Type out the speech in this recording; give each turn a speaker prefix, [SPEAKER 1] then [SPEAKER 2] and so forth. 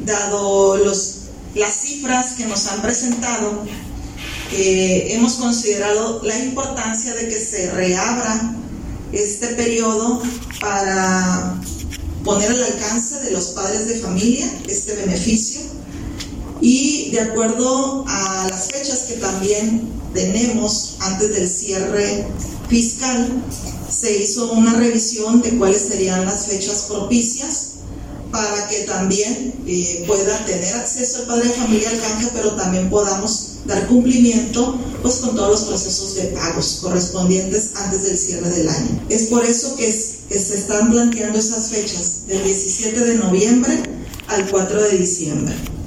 [SPEAKER 1] dado las cifras que nos han presentado, hemos considerado la importancia de que se reabra este periodo para poner al alcance de los padres de familia este beneficio, y de acuerdo a las fechas que también tenemos antes del cierre fiscal, se hizo una revisión de cuáles serían las fechas propicias para que también pueda tener acceso el padre de familia al canje, pero también podamos dar cumplimiento pues con todos los procesos de pagos correspondientes antes del cierre del año. Es por eso que se están planteando esas fechas del 17 de noviembre al 4 de diciembre.